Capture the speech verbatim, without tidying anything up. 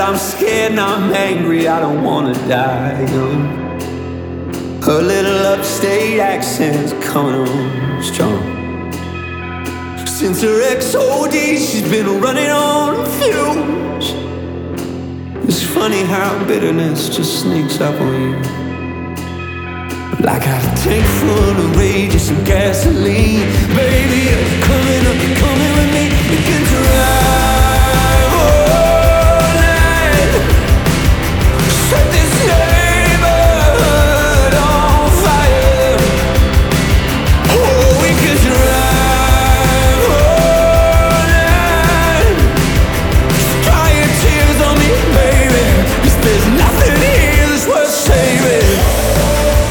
I'm scared and I'm angry, I don't wanna die young. Her little upstate accent's coming on strong. Since her ex-O D, she's been running on fumes. It's funny how bitterness just sneaks up on you. Like a tank full of rage and some gasoline. Baby, you're coming up, you're coming with me. Begin to ride.